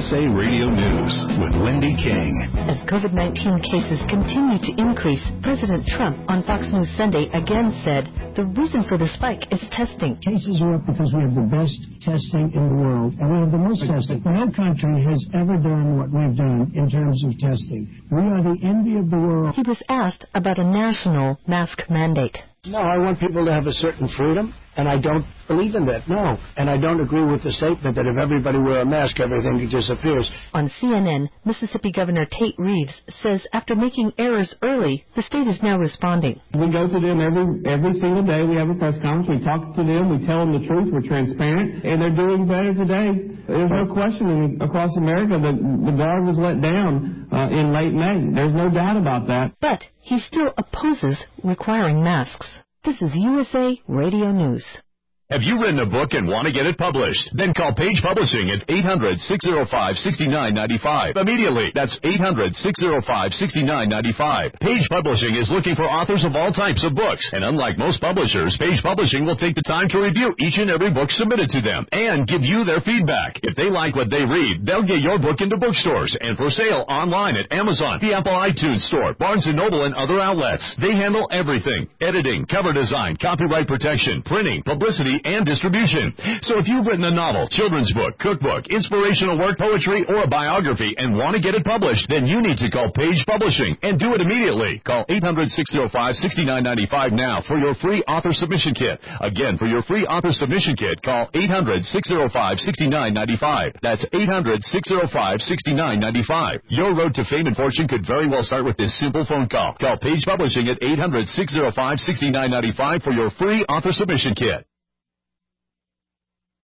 USA Radio News with Wendy King. As COVID-19 cases continue to increase, President Trump on Fox News Sunday again said the reason for the spike is testing. Cases are up because we have the best testing in the world, and we have the most testing. No country has ever done what we've done in terms of testing. We are the envy of the world. He was asked about a national mask mandate. No, I want people to have a certain freedom, and I don't believe in that, no. And I don't agree with the statement that if everybody wear a mask, everything disappears. On CNN, Mississippi Governor Tate Reeves says after making errors early, the state is now responding. We go to them every single day. We have a press conference. We talk to them. We tell them the truth. We're transparent. And they're doing better today. There's no question across America that the guard was let down in late May. There's no doubt about that. But he still opposes requiring masks. This is USA Radio News. Have you written a book and want to get it published? Then call Page Publishing at 800-605-6995. Immediately. That's 800-605-6995. Page Publishing is looking for authors of all types of books. And unlike most publishers, Page Publishing will take the time to review each and every book submitted to them and give you their feedback. If they like what they read, they'll get your book into bookstores and for sale online at Amazon, the Apple iTunes Store, Barnes & Noble, and other outlets. They handle everything: editing, cover design, copyright protection, printing, publicity, and distribution. So if you've written a novel, children's book, cookbook, inspirational work, poetry, or a biography and want to get it published, then you need to call Page Publishing and do it immediately. Call 800-605-6995 now for your free author submission kit. Again, for your free author submission kit, call 800-605-6995. That's 800-605-6995. Your road to fame and fortune could very well start with this simple phone call. Call Page Publishing at 800-605-6995 for your free author submission kit.